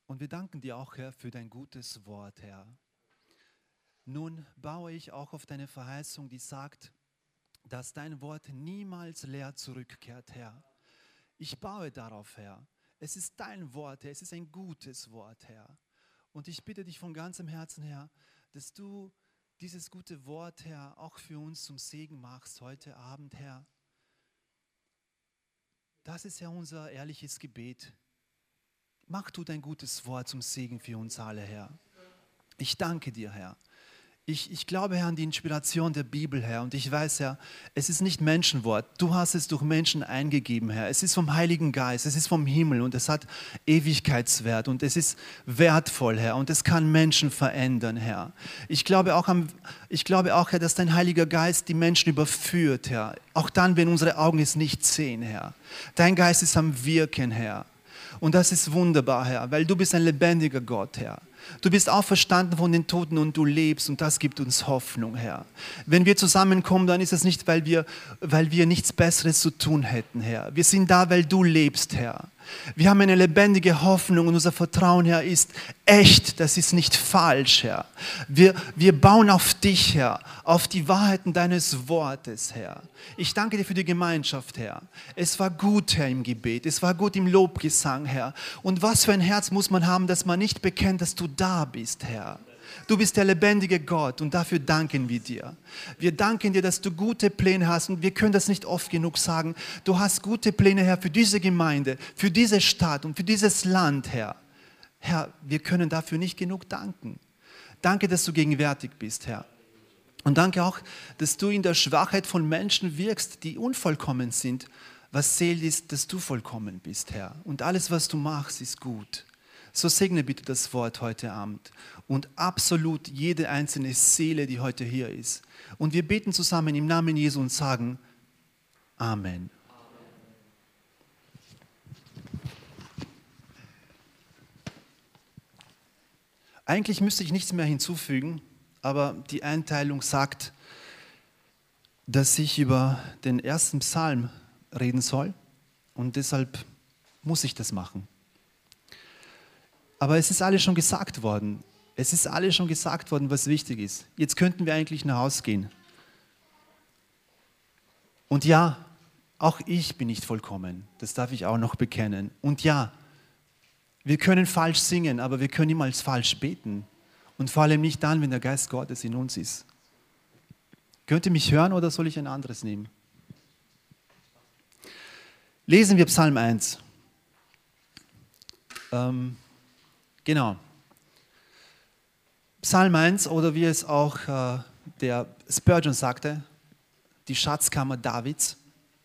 Und wir danken dir auch, Herr, für dein gutes Wort, Herr. Nun baue ich auch auf deine Verheißung, die sagt, dass dein Wort niemals leer zurückkehrt, Herr. Ich baue darauf, Herr. Es ist dein Wort, Herr. Es ist ein gutes Wort, Herr. Und ich bitte dich von ganzem Herzen, Herr, dass du dieses gute Wort, Herr, auch für uns zum Segen machst heute Abend, Herr. Das ist ja unser ehrliches Gebet. Mach du dein gutes Wort zum Segen für uns alle, Herr. Ich danke dir, Herr. Ich glaube, Herr, an die Inspiration der Bibel, Herr. Und ich weiß, Herr, es ist nicht Menschenwort. Du hast es durch Menschen eingegeben, Herr. Es ist vom Heiligen Geist, es ist vom Himmel und es hat Ewigkeitswert und es ist wertvoll, Herr. Und es kann Menschen verändern, Herr. Ich glaube auch, Herr, dass dein Heiliger Geist die Menschen überführt, Herr. Auch dann, wenn unsere Augen es nicht sehen, Herr. Dein Geist ist am Wirken, Herr. Und das ist wunderbar, Herr, weil du bist ein lebendiger Gott, Herr. Du bist auferstanden von den Toten und du lebst und das gibt uns Hoffnung, Herr. Wenn wir zusammenkommen, dann ist es nicht, weil wir nichts Besseres zu tun hätten, Herr. Wir sind da, weil du lebst, Herr. Wir haben eine lebendige Hoffnung und unser Vertrauen, Herr, ist echt, das ist nicht falsch, Herr. Wir bauen auf dich, Herr, auf die Wahrheiten deines Wortes, Herr. Ich danke dir für die Gemeinschaft, Herr. Es war gut, Herr, im Gebet, es war gut im Lobgesang, Herr. Und was für ein Herz muss man haben, dass man nicht bekennt, dass du da bist, Herr. Du bist der lebendige Gott und dafür danken wir dir. Wir danken dir, dass du gute Pläne hast und wir können das nicht oft genug sagen. Du hast gute Pläne, Herr, für diese Gemeinde, für diese Stadt und für dieses Land, Herr. Herr, wir können dafür nicht genug danken. Danke, dass du gegenwärtig bist, Herr. Und danke auch, dass du in der Schwachheit von Menschen wirkst, die unvollkommen sind. Was zählt ist, dass du vollkommen bist, Herr. Und alles, was du machst, ist gut. So segne bitte das Wort heute Abend und absolut jede einzelne Seele, die heute hier ist. Und wir beten zusammen im Namen Jesu und sagen Amen. Eigentlich müsste ich nichts mehr hinzufügen, aber die Einteilung sagt, dass ich über den ersten Psalm reden soll und deshalb muss ich das machen. Aber es ist alles schon gesagt worden. Es ist alles schon gesagt worden, was wichtig ist. Jetzt könnten wir eigentlich nach Hause gehen. Und ja, auch ich bin nicht vollkommen. Das darf ich auch noch bekennen. Und ja, wir können falsch singen, aber wir können niemals falsch beten. Und vor allem nicht dann, wenn der Geist Gottes in uns ist. Könnt ihr mich hören oder soll ich ein anderes nehmen? Lesen wir Psalm 1. Genau. Psalm 1 oder wie es auch der Spurgeon sagte, die Schatzkammer Davids.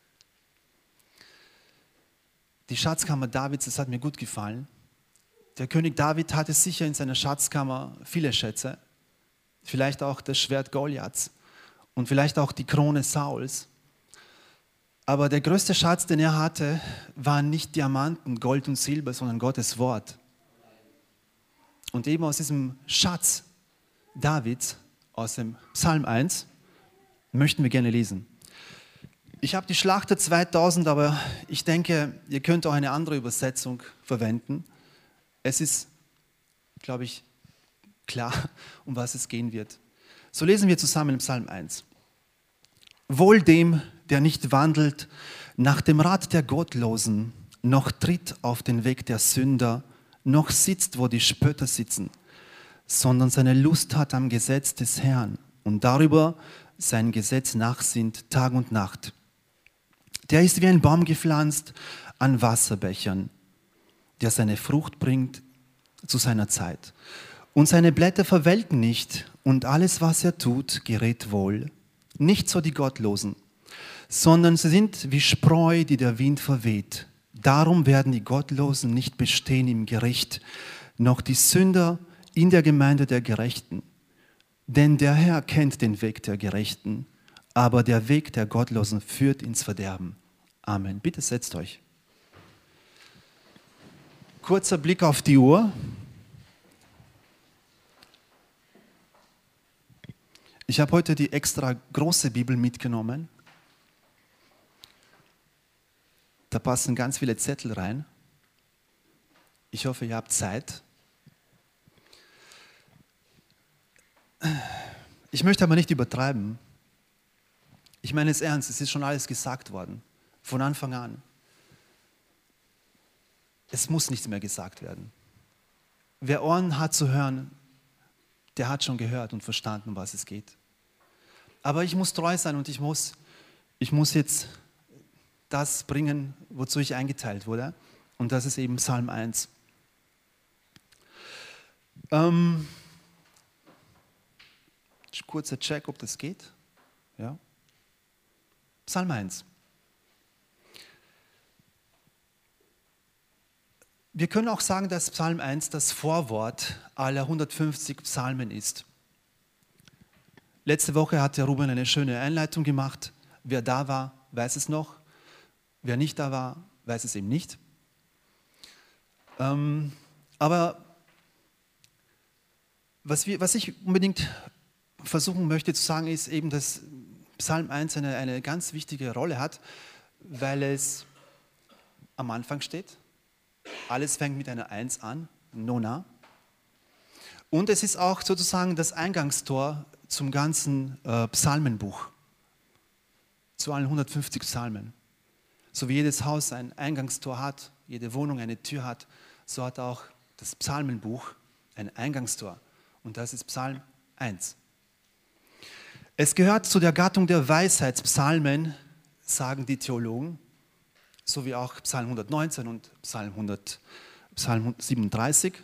Die Schatzkammer Davids, das hat mir gut gefallen. Der König David hatte sicher in seiner Schatzkammer viele Schätze. Vielleicht auch das Schwert Goliaths und vielleicht auch die Krone Sauls. Aber der größte Schatz, den er hatte, waren nicht Diamanten, Gold und Silber, sondern Gottes Wort. Und eben aus diesem Schatz Davids, aus dem Psalm 1, möchten wir gerne lesen. Ich habe die Schlachter 2000, aber ich denke, ihr könnt auch eine andere Übersetzung verwenden. Es ist, glaube ich, klar, um was es gehen wird. So lesen wir zusammen im Psalm 1. Wohl dem, der nicht wandelt nach dem Rat der Gottlosen, noch tritt auf den Weg der Sünder, noch sitzt, wo die Spötter sitzen, sondern seine Lust hat am Gesetz des Herrn und darüber sein Gesetz nachsinnt Tag und Nacht. Der ist wie ein Baum gepflanzt an Wasserbechern, der seine Frucht bringt zu seiner Zeit. Und seine Blätter verwelken nicht und alles, was er tut, gerät wohl. Nicht so die Gottlosen, sondern sie sind wie Spreu, die der Wind verweht. Darum werden die Gottlosen nicht bestehen im Gericht, noch die Sünder in der Gemeinde der Gerechten. Denn der Herr kennt den Weg der Gerechten, aber der Weg der Gottlosen führt ins Verderben. Amen. Bitte setzt euch. Kurzer Blick auf die Uhr. Ich habe heute die extra große Bibel mitgenommen. Da passen ganz viele Zettel rein. Ich hoffe, ihr habt Zeit Ich möchte aber nicht übertreiben. Ich meine es ernst, es ist schon alles gesagt worden, von Anfang an. Es muss nichts mehr gesagt werden. Wer Ohren hat zu hören, der hat schon gehört und verstanden, um was es geht. Aber ich muss treu sein und ich muss jetzt das bringen, wozu ich eingeteilt wurde. Und das ist eben Psalm 1. Kurzer Check, ob das geht. Ja. Psalm 1. Wir können auch sagen, dass Psalm 1 das Vorwort aller 150 Psalmen ist. Letzte Woche hat der Ruben eine schöne Einleitung gemacht. Wer da war, weiß es noch. Wer nicht da war, weiß es eben nicht. Aber was ich unbedingt versuchen möchte zu sagen, ist eben, dass Psalm 1 eine ganz wichtige Rolle hat, weil es am Anfang steht. Alles fängt mit einer 1 an, Nona. Und es ist auch sozusagen das Eingangstor zum ganzen Psalmenbuch, zu allen 150 Psalmen. So wie jedes Haus ein Eingangstor hat, jede Wohnung eine Tür hat, so hat auch das Psalmenbuch ein Eingangstor. Und das ist Psalm 1. Es gehört zu der Gattung der Weisheitspsalmen, sagen die Theologen, so wie auch Psalm 119 und Psalm 37.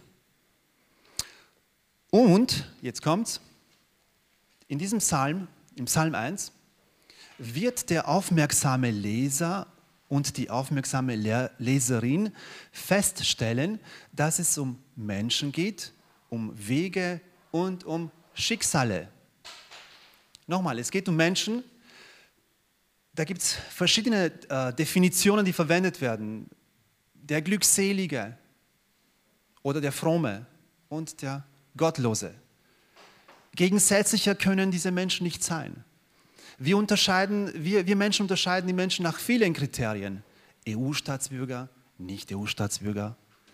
Und, jetzt kommt's, in diesem Psalm, im Psalm 1, wird der aufmerksame Leser und die aufmerksame Leserin feststellen, dass es um Menschen geht, um Wege und um Schicksale. Nochmal, es geht um Menschen. Da gibt es verschiedene Definitionen, die verwendet werden. Der Glückselige oder der Fromme und der Gottlose. Gegensätzlicher können diese Menschen nicht sein. Wir Menschen unterscheiden die Menschen nach vielen Kriterien. EU-Staatsbürger, Nicht-EU-Staatsbürger,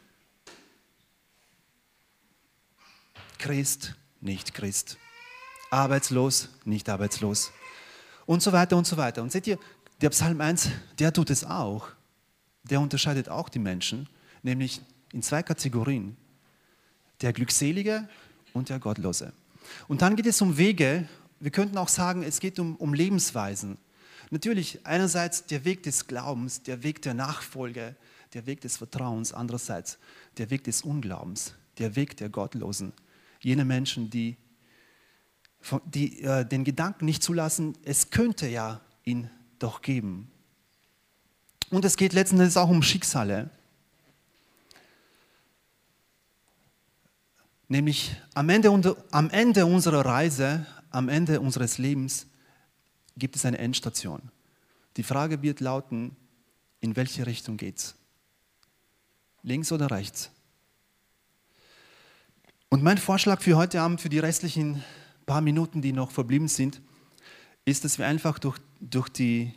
Christ, nicht Christ, arbeitslos, nicht arbeitslos und so weiter und so weiter. Und seht ihr, der Psalm 1, der tut es auch. Der unterscheidet auch die Menschen, nämlich in 2 Kategorien. Der Glückselige und der Gottlose. Und dann geht es um Wege. Wir könnten auch sagen, es geht um Lebensweisen. Natürlich einerseits der Weg des Glaubens, der Weg der Nachfolge, der Weg des Vertrauens. Andererseits der Weg des Unglaubens, der Weg der Gottlosen. Jene Menschen, die den Gedanken nicht zulassen, es könnte ja ihn doch geben. Und es geht letzten Endes auch um Schicksale. Nämlich am Ende unserer Reise, am Ende unseres Lebens gibt es eine Endstation. Die Frage wird lauten, in welche Richtung geht's? Links oder rechts? Und mein Vorschlag für heute Abend, für die restlichen paar Minuten, die noch verblieben sind, ist, dass wir einfach durch die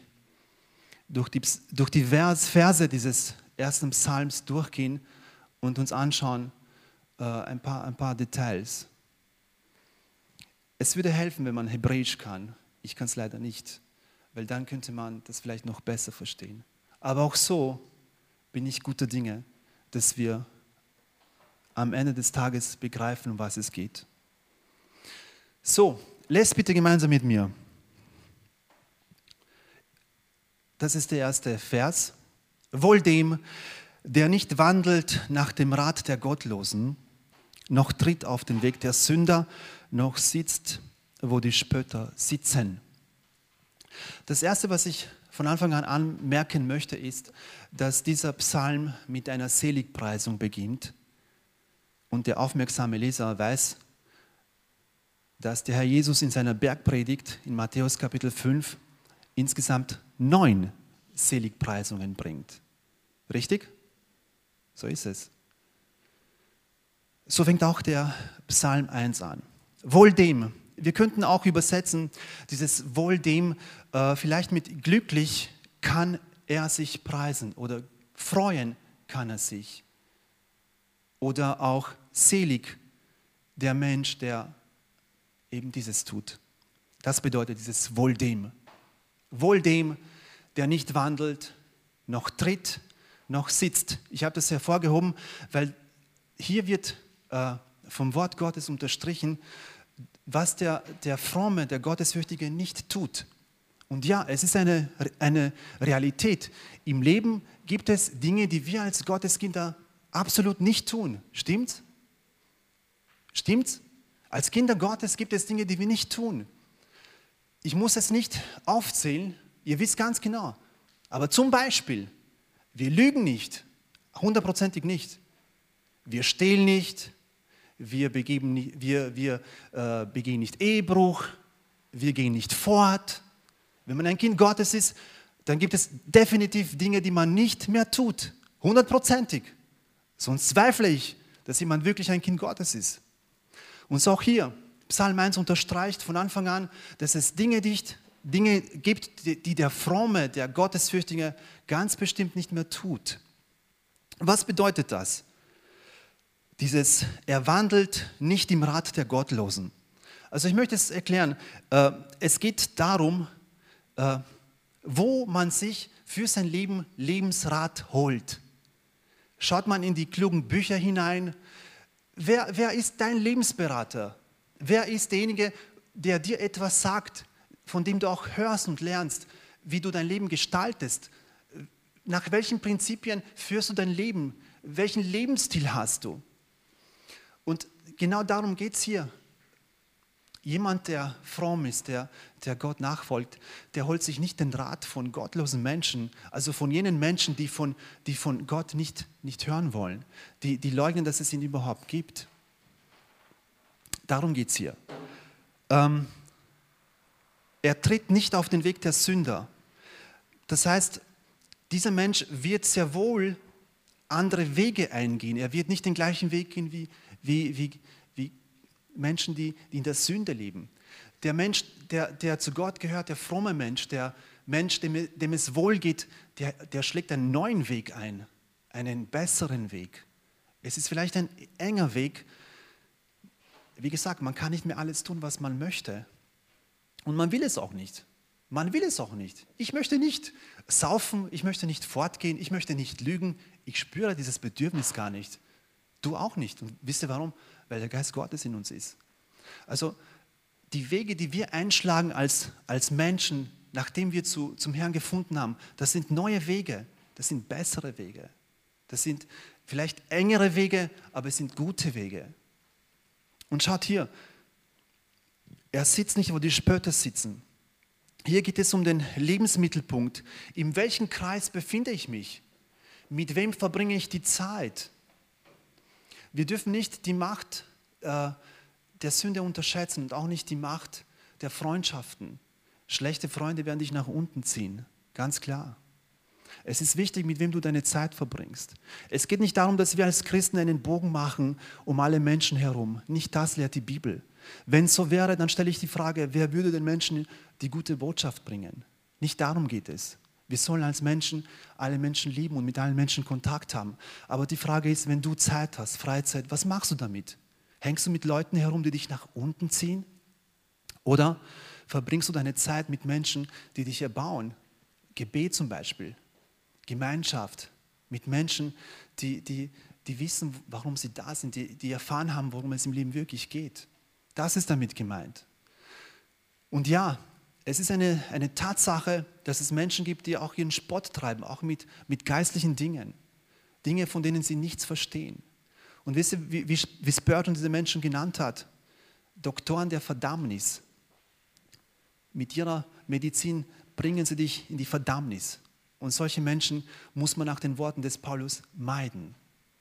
Verse dieses ersten Psalms durchgehen und uns anschauen ein paar Details. Es würde helfen, wenn man Hebräisch kann. Ich kann es leider nicht, weil dann könnte man das vielleicht noch besser verstehen. Aber auch so bin ich guter Dinge, dass wir am Ende des Tages begreifen, um was es geht. So, lest bitte gemeinsam mit mir. Das ist der erste Vers. Wohl dem, der nicht wandelt nach dem Rat der Gottlosen, noch tritt auf den Weg der Sünder, noch sitzt, wo die Spötter sitzen. Das Erste, was ich von Anfang an anmerken möchte, ist, dass dieser Psalm mit einer Seligpreisung beginnt. Und der aufmerksame Leser weiß, dass der Herr Jesus in seiner Bergpredigt in Matthäus Kapitel 5 insgesamt 9 Seligpreisungen bringt. Richtig? So ist es. So fängt auch der Psalm 1 an. Wohl dem. Wir könnten auch übersetzen, dieses Wohl dem vielleicht mit glücklich kann er sich preisen oder freuen kann er sich. Oder auch selig der Mensch, der eben dieses tut. Das bedeutet dieses Wohl dem. Wohl dem, der nicht wandelt, noch tritt, noch sitzt. Ich habe das hervorgehoben, weil hier wird vom Wort Gottes unterstrichen, was der Fromme, der Gottesfürchtige nicht tut. Und ja, es ist eine Realität. Im Leben gibt es Dinge, die wir als Gotteskinder absolut nicht tun. Stimmt's? Stimmt's? Als Kinder Gottes gibt es Dinge, die wir nicht tun. Ich muss es nicht aufzählen, ihr wisst ganz genau. Aber zum Beispiel, wir lügen nicht, 100%ig nicht. Wir stehlen nicht, wir begehen nicht Ehebruch, wir gehen nicht fort. Wenn man ein Kind Gottes ist, dann gibt es definitiv Dinge, die man nicht mehr tut, 100%ig. Sonst zweifle ich, dass jemand wirklich ein Kind Gottes ist. Und so auch hier, Psalm 1 unterstreicht von Anfang an, dass es Dinge gibt, die der Fromme, der Gottesfürchtige ganz bestimmt nicht mehr tut. Was bedeutet das? Er wandelt nicht im Rat der Gottlosen. Also ich möchte es erklären. Es geht darum, wo man sich für sein Leben Lebensrat holt. Schaut man in die klugen Bücher hinein, wer ist dein Lebensberater? Wer ist derjenige, der dir etwas sagt, von dem du auch hörst und lernst, wie du dein Leben gestaltest? Nach welchen Prinzipien führst du dein Leben? Welchen Lebensstil hast du? Und genau darum geht es hier. Jemand, der fromm ist, der Gott nachfolgt, der holt sich nicht den Rat von gottlosen Menschen, also von jenen Menschen, die von Gott nicht hören wollen, die leugnen, dass es ihn überhaupt gibt. Darum geht es hier. Er tritt nicht auf den Weg der Sünder. Das heißt, dieser Mensch wird sehr wohl andere Wege eingehen. Er wird nicht den gleichen Weg gehen wie Menschen, die in der Sünde leben. Der Mensch, der zu Gott gehört, der fromme Mensch, der Mensch, dem es wohl geht, der schlägt einen neuen Weg ein, einen besseren Weg. Es ist vielleicht ein enger Weg. Wie gesagt, man kann nicht mehr alles tun, was man möchte. Und man will es auch nicht. Man will es auch nicht. Ich möchte nicht saufen, ich möchte nicht fortgehen, ich möchte nicht lügen. Ich spüre dieses Bedürfnis gar nicht. Du auch nicht. Und wisst ihr warum? Weil der Geist Gottes in uns ist. Also die Wege, die wir einschlagen als Menschen, nachdem wir zum Herrn gefunden haben, das sind neue Wege, das sind bessere Wege. Das sind vielleicht engere Wege, aber es sind gute Wege. Und schaut hier, er sitzt nicht, wo die Spötter sitzen. Hier geht es um den Lebensmittelpunkt. In welchem Kreis befinde ich mich? Mit wem verbringe ich die Zeit? Wir dürfen nicht die Macht der Sünde unterschätzen und auch nicht die Macht der Freundschaften. Schlechte Freunde werden dich nach unten ziehen, ganz klar. Es ist wichtig, mit wem du deine Zeit verbringst. Es geht nicht darum, dass wir als Christen einen Bogen machen um alle Menschen herum. Nicht das lehrt die Bibel. Wenn es so wäre, dann stelle ich die Frage, wer würde den Menschen die gute Botschaft bringen? Nicht darum geht es. Wir sollen als Menschen alle Menschen lieben und mit allen Menschen Kontakt haben. Aber die Frage ist, wenn du Zeit hast, Freizeit, was machst du damit? Hängst du mit Leuten herum, die dich nach unten ziehen? Oder verbringst du deine Zeit mit Menschen, die dich erbauen? Gebet zum Beispiel, Gemeinschaft mit Menschen, die wissen, warum sie da sind, die erfahren haben, worum es im Leben wirklich geht. Das ist damit gemeint. Und ja, es ist eine Tatsache, dass es Menschen gibt, die auch ihren Spott treiben, auch mit geistlichen Dingen. Dinge, von denen sie nichts verstehen. Und wisst ihr, wie Spurgeon diese Menschen genannt hat? Doktoren der Verdammnis. Mit ihrer Medizin bringen sie dich in die Verdammnis. Und solche Menschen muss man nach den Worten des Paulus meiden.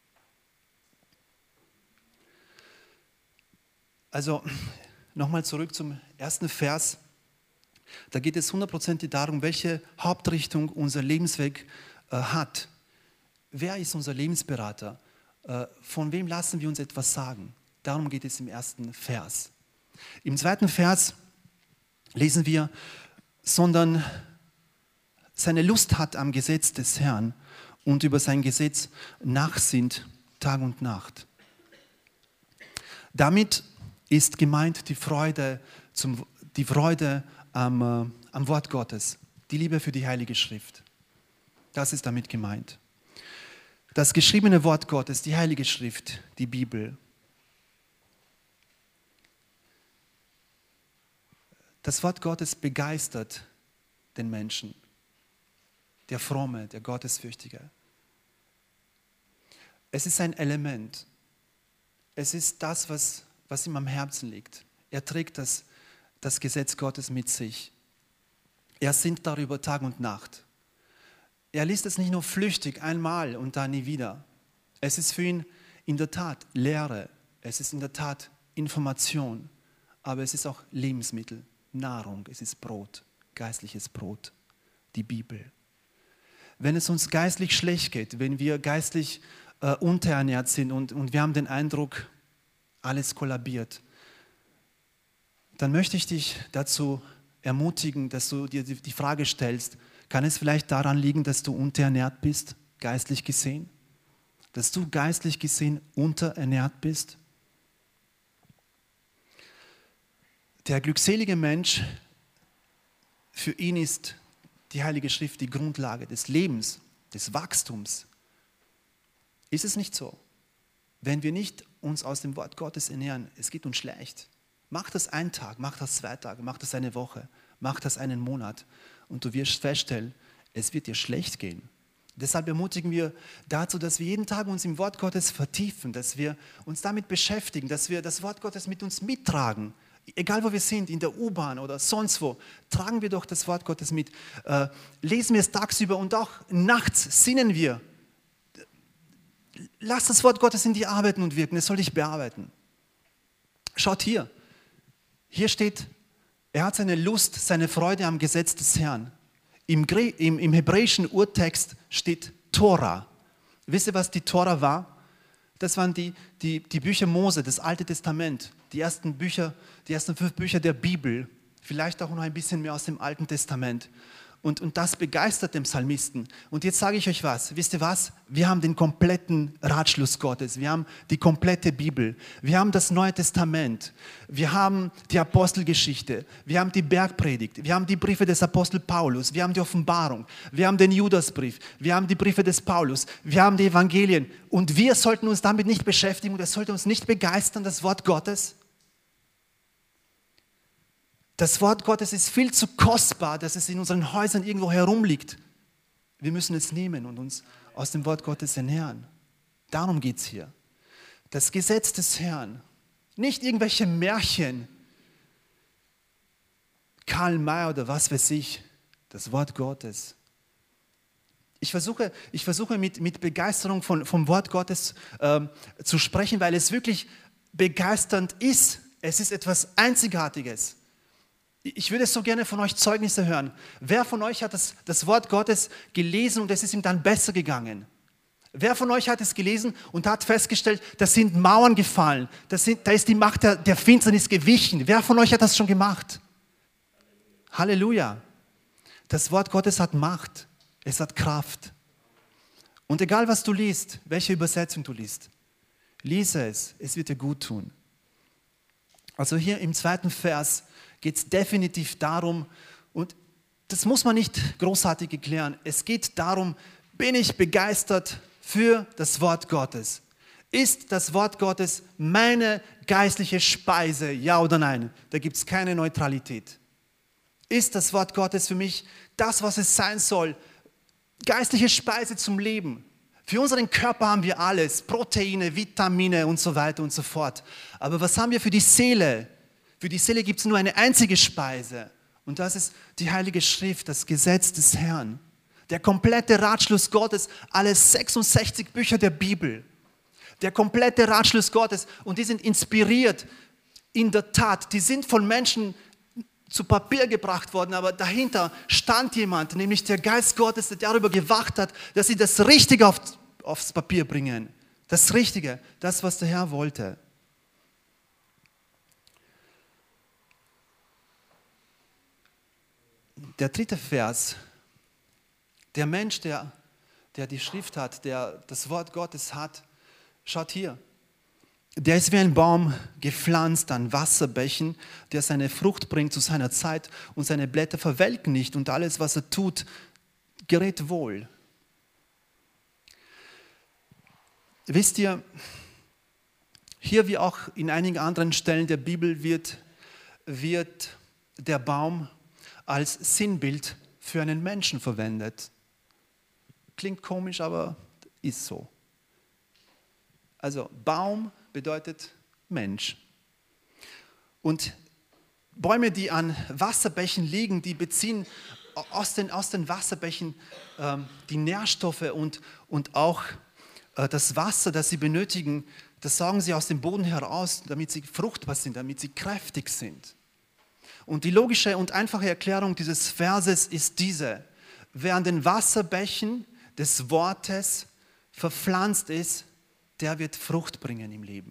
Also nochmal zurück zum ersten Vers. Da geht es 100% darum, welche Hauptrichtung unser Lebensweg hat. Wer ist unser Lebensberater? Von wem lassen wir uns etwas sagen? Darum geht es im ersten Vers. Im zweiten Vers lesen wir, sondern seine Lust hat am Gesetz des Herrn und über sein Gesetz nachsinnt Tag und Nacht. Damit ist gemeint die Freude am Wort Gottes, die Liebe für die Heilige Schrift. Das ist damit gemeint. Das geschriebene Wort Gottes, die Heilige Schrift, die Bibel. Das Wort Gottes begeistert den Menschen, der Fromme, der Gottesfürchtige. Es ist ein Element. Es ist das, was ihm am Herzen liegt. Er trägt das Gesetz Gottes mit sich. Er sinnt darüber Tag und Nacht. Er liest es nicht nur flüchtig einmal und dann nie wieder. Es ist für ihn in der Tat Lehre. Es ist in der Tat Information. Aber es ist auch Lebensmittel, Nahrung. Es ist Brot, geistliches Brot, die Bibel. Wenn es uns geistlich schlecht geht, wenn wir geistlich unterernährt sind und wir haben den Eindruck, alles kollabiert, dann möchte ich dich dazu ermutigen, dass du dir die Frage stellst, kann es vielleicht daran liegen, dass du unterernährt bist, geistlich gesehen? Dass du geistlich gesehen unterernährt bist? Der glückselige Mensch, für ihn ist die Heilige Schrift die Grundlage des Lebens, des Wachstums. Ist es nicht so? Wenn wir nicht uns aus dem Wort Gottes ernähren, es geht uns schlecht. Mach das einen Tag, mach das 2 Tage, mach das eine Woche, mach das einen Monat und du wirst feststellen, es wird dir schlecht gehen. Deshalb ermutigen wir dazu, dass wir jeden Tag uns im Wort Gottes vertiefen, dass wir uns damit beschäftigen, dass wir das Wort Gottes mit uns mittragen. Egal wo wir sind, in der U-Bahn oder sonst wo, tragen wir doch das Wort Gottes mit. Lesen wir es tagsüber und auch nachts sinnen wir. Lass das Wort Gottes in dir arbeiten und wirken, es soll dich bearbeiten. Schaut hier. Hier steht, er hat seine Lust, seine Freude am Gesetz des Herrn. Im hebräischen Urtext steht Tora. Wisst ihr, was die Tora war? Das waren die Bücher Mose, das Alte Testament, die ersten 5 Bücher der Bibel, vielleicht auch noch ein bisschen mehr aus dem Alten Testament. Und das begeistert den Psalmisten. Und jetzt sage ich euch was, wisst ihr was? Wir haben den kompletten Ratschluss Gottes, wir haben die komplette Bibel, wir haben das Neue Testament, wir haben die Apostelgeschichte, wir haben die Bergpredigt, wir haben die Briefe des Apostel Paulus, wir haben die Offenbarung, wir haben den Judasbrief, wir haben die Briefe des Paulus, wir haben die Evangelien. Und wir sollten uns damit nicht beschäftigen und es sollte uns nicht begeistern, das Wort Gottes. Das Wort Gottes ist viel zu kostbar, dass es in unseren Häusern irgendwo herumliegt. Wir müssen es nehmen und uns aus dem Wort Gottes ernähren. Darum geht es hier. Das Gesetz des Herrn, nicht irgendwelche Märchen, Karl May oder was weiß ich, das Wort Gottes. Ich versuche mit Begeisterung vom Wort Gottes zu sprechen, weil es wirklich begeisternd ist. Es ist etwas Einzigartiges. Ich würde so gerne von euch Zeugnisse hören. Wer von euch hat das Wort Gottes gelesen und es ist ihm dann besser gegangen? Wer von euch hat es gelesen und hat festgestellt, da sind Mauern gefallen, da ist die Macht der Finsternis gewichen? Wer von euch hat das schon gemacht? Halleluja. Das Wort Gottes hat Macht, es hat Kraft. Und egal was du liest, welche Übersetzung du liest, liese es wird dir gut tun. Also hier im 2. Vers geht es definitiv darum, und das muss man nicht großartig erklären, es geht darum, bin ich begeistert für das Wort Gottes? Ist das Wort Gottes meine geistliche Speise, ja oder nein? Da gibt es keine Neutralität. Ist das Wort Gottes für mich das, was es sein soll? Geistliche Speise zum Leben. Für unseren Körper haben wir alles, Proteine, Vitamine und so weiter und so fort. Aber was haben wir für die Seele? Für die Seele gibt es nur eine einzige Speise und das ist die Heilige Schrift, das Gesetz des Herrn. Der komplette Ratschluss Gottes, alle 66 Bücher der Bibel. Der komplette Ratschluss Gottes und die sind inspiriert, in der Tat, die sind von Menschen zu Papier gebracht worden, aber dahinter stand jemand, nämlich der Geist Gottes, der darüber gewacht hat, dass sie das Richtige aufs Papier bringen. Das Richtige, das, was der Herr wollte. Der 3. Vers, der Mensch, der die Schrift hat, der das Wort Gottes hat, schaut hier. Der ist wie ein Baum gepflanzt an Wasserbächen, der seine Frucht bringt zu seiner Zeit und seine Blätter verwelken nicht und alles, was er tut, gerät wohl. Wisst ihr, hier wie auch in einigen anderen Stellen der Bibel wird der Baum als Sinnbild für einen Menschen verwendet. Klingt komisch, aber ist so. Also Baum bedeutet Mensch. Und Bäume, die an Wasserbächen liegen, die beziehen aus den Wasserbächen die Nährstoffe und auch das Wasser, das sie benötigen, das saugen sie aus dem Boden heraus, damit sie fruchtbar sind, damit sie kräftig sind. Und die logische und einfache Erklärung dieses Verses ist diese: Wer an den Wasserbächen des Wortes verpflanzt ist, der wird Frucht bringen im Leben.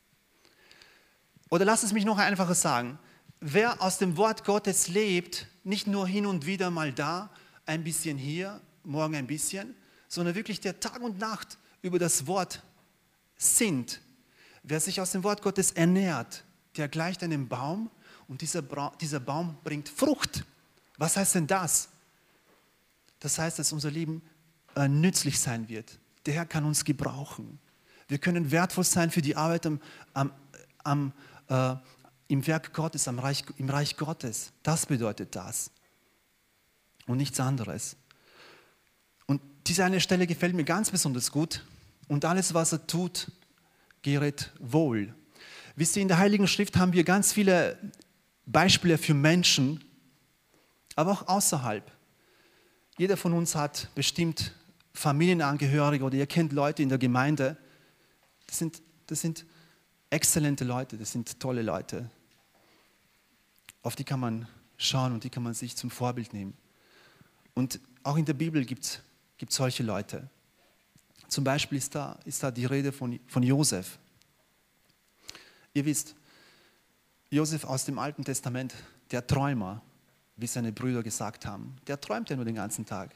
Oder lass es mich noch einfacher sagen: Wer aus dem Wort Gottes lebt, nicht nur hin und wieder mal da, ein bisschen hier, morgen ein bisschen, sondern wirklich der Tag und Nacht über das Wort sinnt. Wer sich aus dem Wort Gottes ernährt, der gleicht einem Baum und dieser Baum bringt Frucht. Was heißt denn das? Das heißt, dass unser Leben nützlich sein wird. Der Herr kann uns gebrauchen. Wir können wertvoll sein für die Arbeit im Werk Gottes, im Reich Gottes. Das bedeutet das. Und nichts anderes. Und diese eine Stelle gefällt mir ganz besonders gut. Und alles, was er tut, gerät wohl. Wisst ihr, in der Heiligen Schrift haben wir ganz viele Beispiele für Menschen, aber auch außerhalb. Jeder von uns hat bestimmt Familienangehörige oder ihr kennt Leute in der Gemeinde. Das sind exzellente Leute, das sind tolle Leute. Auf die kann man schauen und die kann man sich zum Vorbild nehmen. Und auch in der Bibel gibt es solche Leute. Zum Beispiel ist da die Rede von Josef. Ihr wisst, Josef aus dem Alten Testament, der Träumer, wie seine Brüder gesagt haben, der träumt ja nur den ganzen Tag.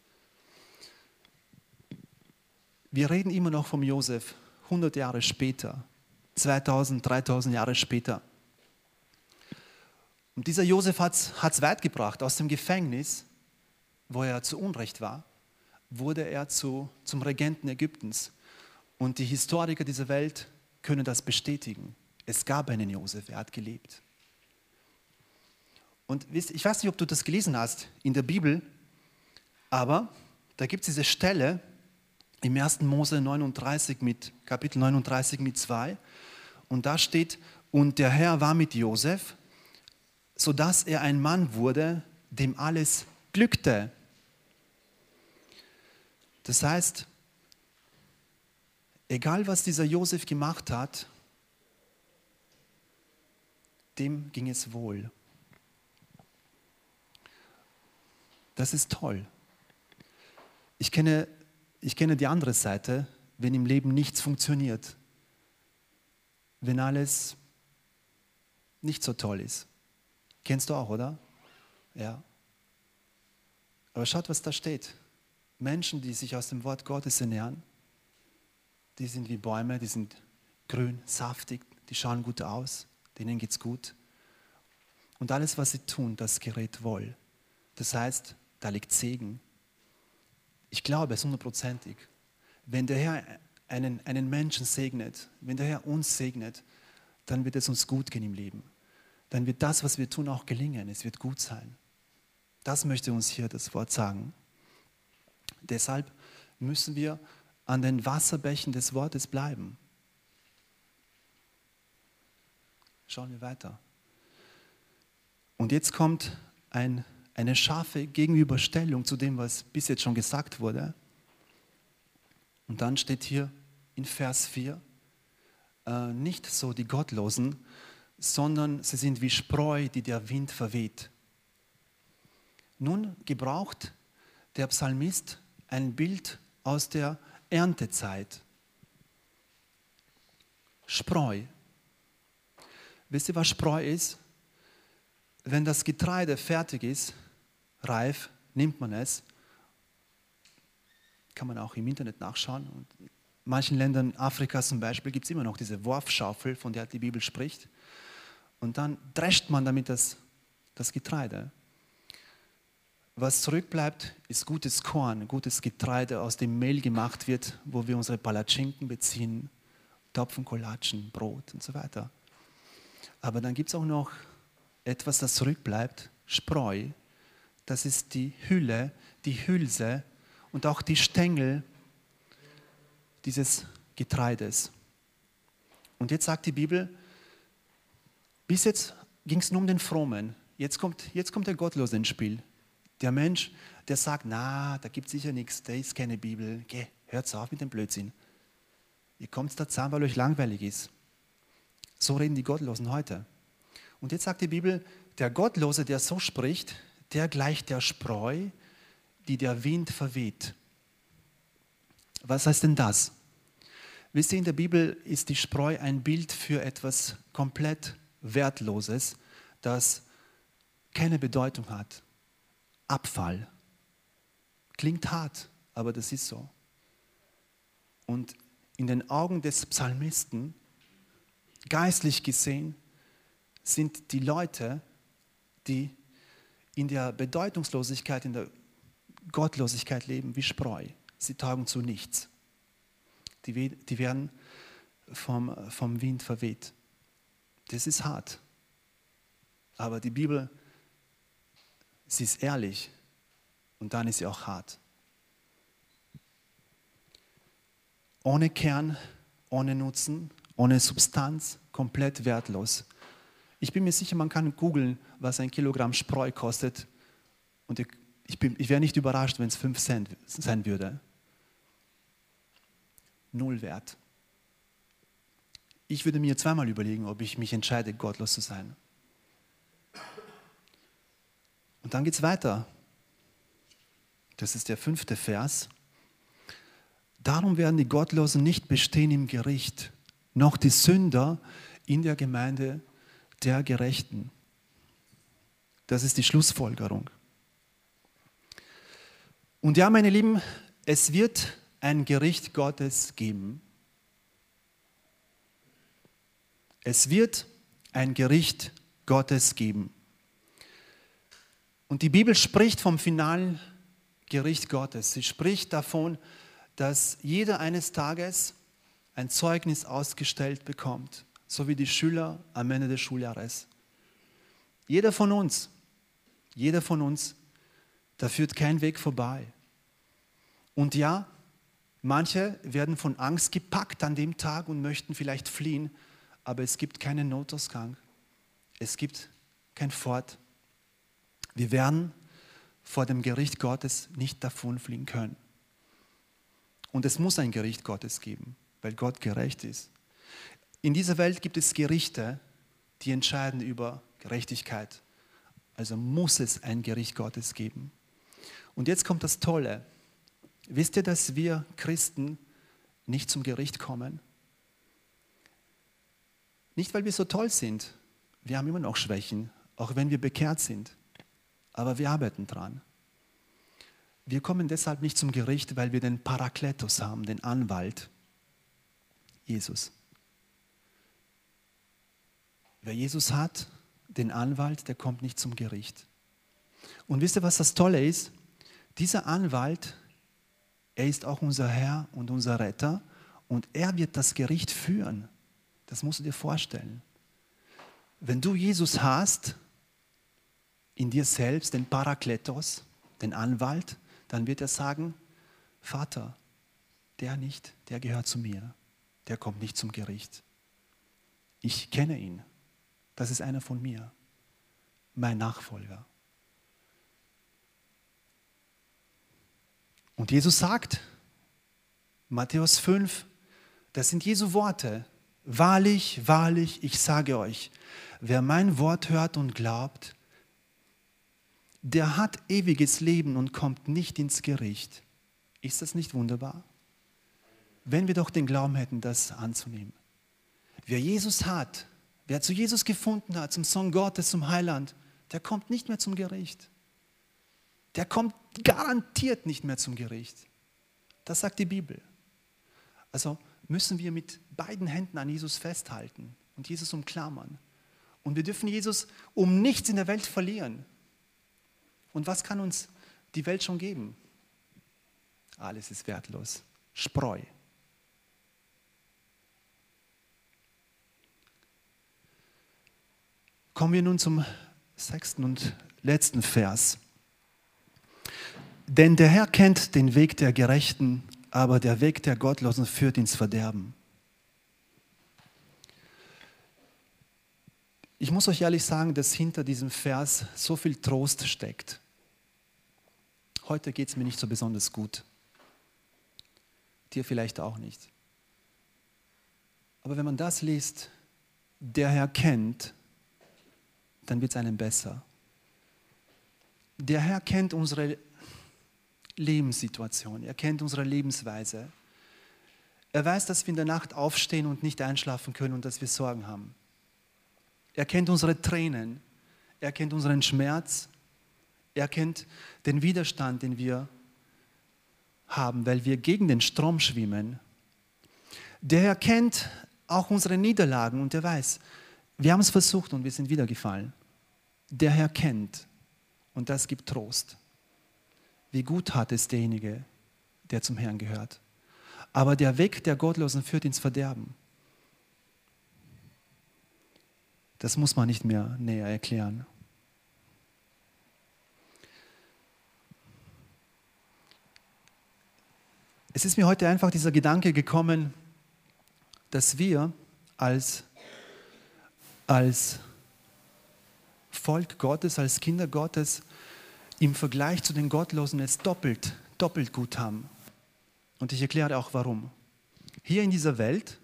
Wir reden immer noch vom Josef 100 Jahre später, 2000, 3000 Jahre später. Und dieser Josef hat es weit gebracht. Aus dem Gefängnis, wo er zu Unrecht war, wurde er zum Regenten Ägyptens. Und die Historiker dieser Welt können das bestätigen. Es gab einen Josef, er hat gelebt. Und ich weiß nicht, ob du das gelesen hast in der Bibel, aber da gibt es diese Stelle im 1. Mose 39 Kapitel 39 mit 2. Und da steht: Und der Herr war mit Josef, sodass er ein Mann wurde, dem alles glückte. Das heißt, egal was dieser Josef gemacht hat, dem ging es wohl. Das ist toll. Ich kenne die andere Seite, wenn im Leben nichts funktioniert, wenn alles nicht so toll ist. Kennst du auch, oder? Ja. Aber schaut, was da steht. Menschen, die sich aus dem Wort Gottes ernähren, die sind wie Bäume, die sind grün, saftig, die schauen gut aus, denen geht's gut. Und alles, was sie tun, das gerät wohl. Das heißt, da liegt Segen. Ich glaube es 100%ig. Wenn der Herr einen Menschen segnet, wenn der Herr uns segnet, dann wird es uns gut gehen im Leben. Dann wird das, was wir tun, auch gelingen. Es wird gut sein. Das möchte uns hier das Wort sagen. Deshalb müssen wir an den Wasserbächen des Wortes bleiben. Schauen wir weiter. Und jetzt kommt eine scharfe Gegenüberstellung zu dem, was bis jetzt schon gesagt wurde. Und dann steht hier in Vers 4, nicht so die Gottlosen, sondern sie sind wie Spreu, die der Wind verweht. Nun gebraucht der Psalmist ein Bild aus der Erntezeit. Spreu. Wisst ihr, was Spreu ist? Wenn das Getreide fertig ist, reif, nimmt man es. Kann man auch im Internet nachschauen. Und manchen Ländern Afrikas zum Beispiel gibt es immer noch diese Worfschaufel, von der die Bibel spricht. Und dann drescht man damit das Getreide. Was zurückbleibt, ist gutes Korn, gutes Getreide, aus dem Mehl gemacht wird, wo wir unsere Palatschinken beziehen, Topfenkolatschen, Brot und so weiter. Aber dann gibt es auch noch etwas, das zurückbleibt, Spreu. Das ist die Hülle, die Hülse und auch die Stängel dieses Getreides. Und jetzt sagt die Bibel, bis jetzt ging es nur um den Frommen. Jetzt kommt der Gottlose ins Spiel. Der Mensch, der sagt, na, da gibt es sicher nichts, da ist keine Bibel. Geh, hört's auf mit dem Blödsinn. Ihr kommt da zusammen, weil euch langweilig ist. So reden die Gottlosen heute. Und jetzt sagt die Bibel, der Gottlose, der so spricht, der gleicht der Spreu, die der Wind verweht. Was heißt denn das? Wisst ihr, in der Bibel ist die Spreu ein Bild für etwas komplett Wertloses, das keine Bedeutung hat. Abfall. Klingt hart, aber das ist so. Und in den Augen des Psalmisten, geistlich gesehen, sind die Leute, die in der Bedeutungslosigkeit, in der Gottlosigkeit leben, wie Spreu. Sie taugen zu nichts. Die werden vom Wind verweht. Das ist hart. Aber die Bibel, sie ist ehrlich und dann ist sie auch hart. Ohne Kern, ohne Nutzen, ohne Substanz, komplett wertlos. Ich bin mir sicher, man kann googeln, was ein Kilogramm Spreu kostet. Und ich wäre nicht überrascht, wenn es 5 Cent sein würde. Null Wert. Ich würde mir zweimal überlegen, ob ich mich entscheide, gottlos zu sein. Und dann geht es weiter. Das ist der 5. Vers. Darum werden die Gottlosen nicht bestehen im Gericht, noch die Sünder in der Gemeinde der Gerechten. Das ist die Schlussfolgerung. Und ja, meine Lieben, es wird ein Gericht Gottes geben. Es wird ein Gericht Gottes geben. Und die Bibel spricht vom finalen Gericht Gottes. Sie spricht davon, dass jeder eines Tages ein Zeugnis ausgestellt bekommt, so wie die Schüler am Ende des Schuljahres. Jeder von uns, da führt kein Weg vorbei. Und ja, manche werden von Angst gepackt an dem Tag und möchten vielleicht fliehen, aber es gibt keinen Notausgang. Es gibt kein Fort. Wir werden vor dem Gericht Gottes nicht davonfliehen können. Und es muss ein Gericht Gottes geben, weil Gott gerecht ist. In dieser Welt gibt es Gerichte, die entscheiden über Gerechtigkeit. Also muss es ein Gericht Gottes geben. Und jetzt kommt das Tolle. Wisst ihr, dass wir Christen nicht zum Gericht kommen? Nicht, weil wir so toll sind. Wir haben immer noch Schwächen, auch wenn wir bekehrt sind. Aber wir arbeiten dran. Wir kommen deshalb nicht zum Gericht, weil wir den Parakletos haben, den Anwalt, Jesus. Wer Jesus hat, den Anwalt, der kommt nicht zum Gericht. Und wisst ihr, was das Tolle ist? Dieser Anwalt, er ist auch unser Herr und unser Retter und er wird das Gericht führen. Das musst du dir vorstellen. Wenn du Jesus hast, in dir selbst, den Parakletos, den Anwalt, dann wird er sagen, Vater, der nicht, der gehört zu mir, der kommt nicht zum Gericht. Ich kenne ihn, das ist einer von mir, mein Nachfolger. Und Jesus sagt, Matthäus 5, das sind Jesu Worte, wahrlich, wahrlich, ich sage euch, wer mein Wort hört und glaubt, der hat ewiges Leben und kommt nicht ins Gericht. Ist das nicht wunderbar? Wenn wir doch den Glauben hätten, das anzunehmen. Wer Jesus hat, wer zu Jesus gefunden hat, zum Sohn Gottes, zum Heiland, der kommt nicht mehr zum Gericht. Der kommt garantiert nicht mehr zum Gericht. Das sagt die Bibel. Also müssen wir mit beiden Händen an Jesus festhalten und Jesus umklammern. Und wir dürfen Jesus um nichts in der Welt verlieren. Und was kann uns die Welt schon geben? Alles ist wertlos. Spreu. Kommen wir nun zum 6. und letzten Vers. Denn der Herr kennt den Weg der Gerechten, aber der Weg der Gottlosen führt ins Verderben. Ich muss euch ehrlich sagen, dass hinter diesem Vers so viel Trost steckt. Heute geht es mir nicht so besonders gut. Dir vielleicht auch nicht. Aber wenn man das liest, der Herr kennt, dann wird es einem besser. Der Herr kennt unsere Lebenssituation, er kennt unsere Lebensweise. Er weiß, dass wir in der Nacht aufstehen und nicht einschlafen können und dass wir Sorgen haben. Er kennt unsere Tränen, er kennt unseren Schmerz, er kennt den Widerstand, den wir haben, weil wir gegen den Strom schwimmen. Der Herr kennt auch unsere Niederlagen und er weiß, wir haben es versucht und wir sind wieder gefallen. Der Herr kennt und das gibt Trost. Wie gut hat es derjenige, der zum Herrn gehört. Aber der Weg der Gottlosen führt ins Verderben. Das muss man nicht mehr näher erklären. Es ist mir heute einfach dieser Gedanke gekommen, dass wir als Volk Gottes, als Kinder Gottes im Vergleich zu den Gottlosen es doppelt gut haben. Und ich erkläre auch warum. Hier in dieser Welt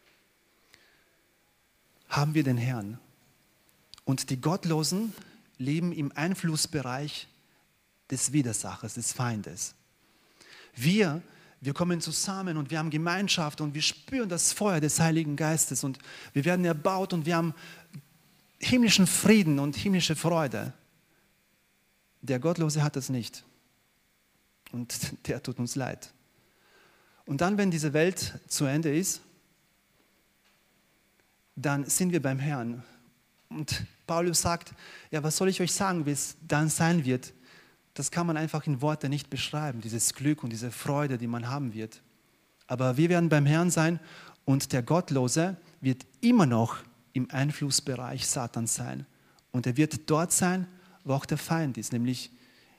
haben wir den Herrn. Und die Gottlosen leben im Einflussbereich des Widersachers, des Feindes. Wir kommen zusammen und wir haben Gemeinschaft und wir spüren das Feuer des Heiligen Geistes und wir werden erbaut und wir haben himmlischen Frieden und himmlische Freude. Der Gottlose hat das nicht. Und der tut uns leid. Und dann, wenn diese Welt zu Ende ist, dann sind wir beim Herrn. Und Paulus sagt, ja, was soll ich euch sagen, wie es dann sein wird? Das kann man einfach in Worte nicht beschreiben, dieses Glück und diese Freude, die man haben wird. Aber wir werden beim Herrn sein und der Gottlose wird immer noch im Einflussbereich Satans sein. Und er wird dort sein, wo auch der Feind ist, nämlich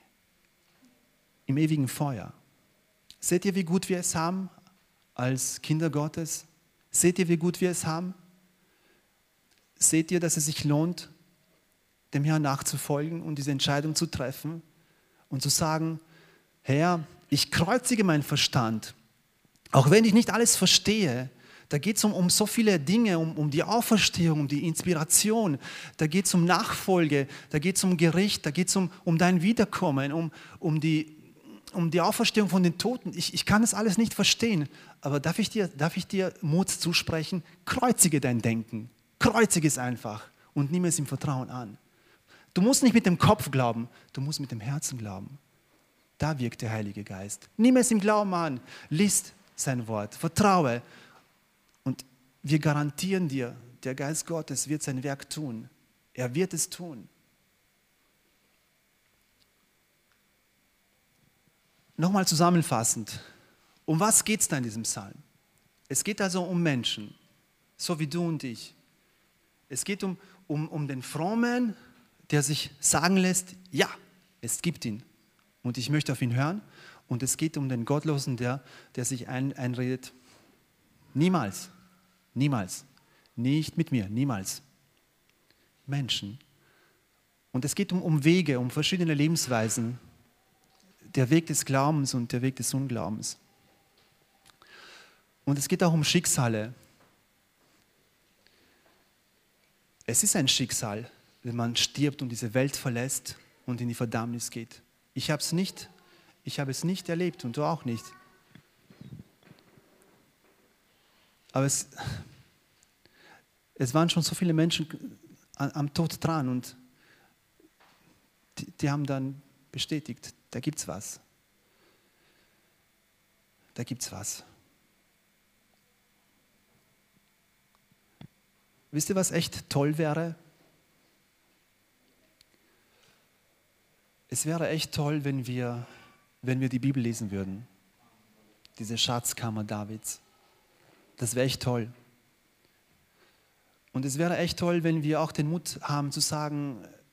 im ewigen Feuer. Seht ihr, wie gut wir es haben als Kinder Gottes? Seht ihr, wie gut wir es haben? Seht ihr, dass es sich lohnt, dem Herrn nachzufolgen und diese Entscheidung zu treffen und zu sagen, Herr, ich kreuzige meinen Verstand, auch wenn ich nicht alles verstehe. Da geht es um so viele Dinge, um die Auferstehung, um die Inspiration, da geht es um Nachfolge, da geht es um Gericht, da geht es um dein Wiederkommen, um die Auferstehung von den Toten. Ich kann das alles nicht verstehen, aber darf ich dir Mut zusprechen? Kreuzige dein Denken, kreuzige es einfach und nimm es im Vertrauen an. Du musst nicht mit dem Kopf glauben, du musst mit dem Herzen glauben. Da wirkt der Heilige Geist. Nimm es im Glauben an, lies sein Wort, vertraue. Und wir garantieren dir, der Geist Gottes wird sein Werk tun. Er wird es tun. Nochmal zusammenfassend, um was geht es da in diesem Psalm? Es geht also um Menschen, so wie du und ich. Es geht um den Frommen, der sich sagen lässt, ja, es gibt ihn und ich möchte auf ihn hören. Und es geht um den Gottlosen, der sich einredet, niemals, niemals, nicht mit mir, niemals. Menschen. Und es geht um Wege, um verschiedene Lebensweisen. Der Weg des Glaubens und der Weg des Unglaubens. Und es geht auch um Schicksale. Es ist ein Schicksal, wenn man stirbt und diese Welt verlässt und in die Verdammnis geht. Ich habe es nicht erlebt und du auch nicht. Aber es waren schon so viele Menschen am Tod dran und die haben dann bestätigt, da gibt's was. Da gibt's was. Wisst ihr, was echt toll wäre? Es wäre echt toll, wenn wir die Bibel lesen würden. Diese Schatzkammer Davids. Das wäre echt toll. Und es wäre echt toll, wenn wir auch den Mut haben zu sagen,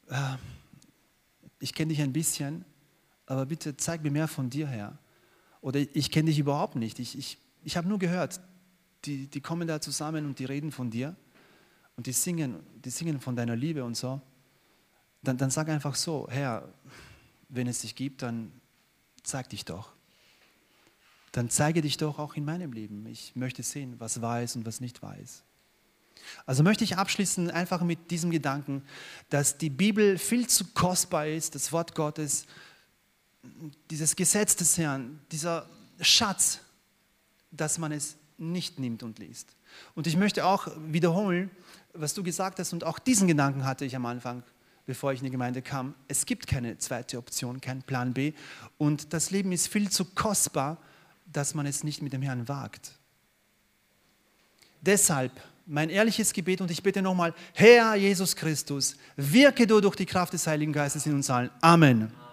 ich kenne dich ein bisschen, aber bitte zeig mir mehr von dir her. Oder ich kenne dich überhaupt nicht. Ich habe nur gehört, die kommen da zusammen und die reden von dir und die singen von deiner Liebe und so. Dann sag einfach so, Herr, wenn es dich gibt, dann zeig dich doch. Dann zeige dich doch auch in meinem Leben. Ich möchte sehen, was wahr ist und was nicht wahr ist. Also möchte ich abschließen einfach mit diesem Gedanken, dass die Bibel viel zu kostbar ist, das Wort Gottes, dieses Gesetz des Herrn, dieser Schatz, dass man es nicht nimmt und liest. Und ich möchte auch wiederholen, was du gesagt hast, und auch diesen Gedanken hatte ich am Anfang, bevor ich in die Gemeinde kam. Es gibt keine zweite Option, kein Plan B. Und das Leben ist viel zu kostbar, dass man es nicht mit dem Herrn wagt. Deshalb mein ehrliches Gebet, und ich bitte nochmal, Herr Jesus Christus, wirke du durch die Kraft des Heiligen Geistes in uns allen. Amen.